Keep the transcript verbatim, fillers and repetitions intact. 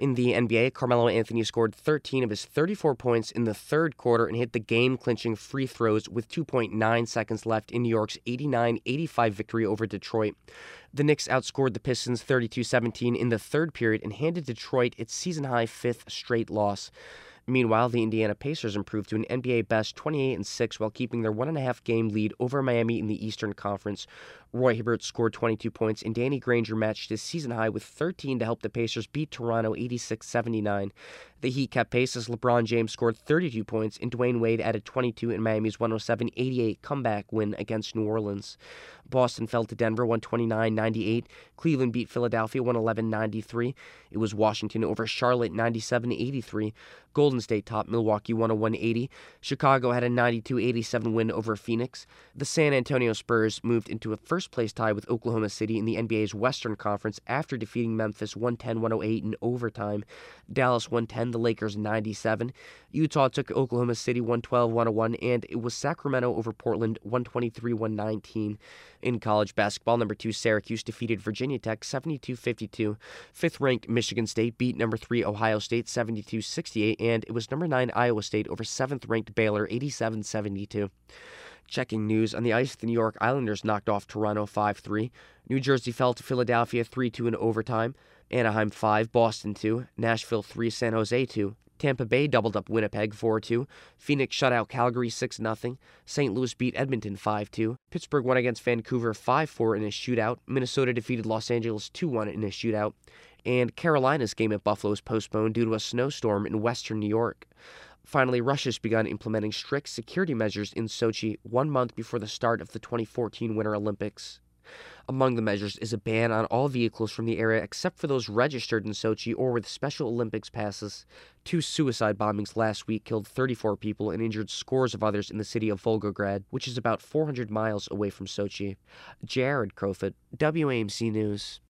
In the N B A, Carmelo Anthony scored thirteen of his thirty-four points in the third quarter and hit the game-clinching free throws with two point nine seconds left in New York's eighty-nine eighty-five victory over Detroit. The Knicks outscored the Pistons thirty-two seventeen in the third period and handed Detroit its season-high fifth straight loss. Meanwhile, the Indiana Pacers improved to an N B A best twenty-eight and six while keeping their one and a half game lead over Miami in the Eastern Conference. Roy Hibbert scored twenty-two points, and Danny Granger matched his season high with thirteen to help the Pacers beat Toronto eighty-six seventy-nine. The Heat kept pace as LeBron James scored thirty-two points, and Dwayne Wade added twenty-two in Miami's one oh seven eighty-eight comeback win against New Orleans. Boston fell to Denver one twenty-nine ninety-eight. Cleveland beat Philadelphia one eleven ninety-three. It was Washington over Charlotte ninety-seven eighty-three. Golden State topped Milwaukee one oh one eighty. Chicago had a ninety-two eighty-seven win over Phoenix. The San Antonio Spurs moved into a first-place tie with Oklahoma City in the N B A's Western Conference after defeating Memphis one ten one oh eight in overtime. Dallas one ten the Lakers ninety-seven. Utah took Oklahoma City one twelve one oh one, and it was Sacramento over Portland one twenty-three one nineteen. In college basketball, number two Syracuse defeated Virginia Tech seventy-two fifty-two. Fifth-ranked Michigan State beat number three Ohio State seventy-two sixty-eight, and it was number nine Iowa State over seventh-ranked Baylor eighty-seven seventy-two. Checking news on the ice, the New York Islanders knocked off Toronto five three. New Jersey fell to Philadelphia three two in overtime. Anaheim five, Boston two, Nashville three, San Jose two. Tampa Bay doubled up Winnipeg four two. Phoenix shut out Calgary six nothing. Saint Louis beat Edmonton five two. Pittsburgh won against Vancouver five four in a shootout. Minnesota defeated Los Angeles two one in a shootout. And Carolina's game at Buffalo was postponed due to a snowstorm in western New York. Finally, Russia's begun implementing strict security measures in Sochi one month before the start of the twenty fourteen Winter Olympics. Among the measures is a ban on all vehicles from the area except for those registered in Sochi or with Special Olympics passes. Two suicide bombings last week killed thirty-four people and injured scores of others in the city of Volgograd, which is about four hundred miles away from Sochi. Jared Crowfoot, W A M C News.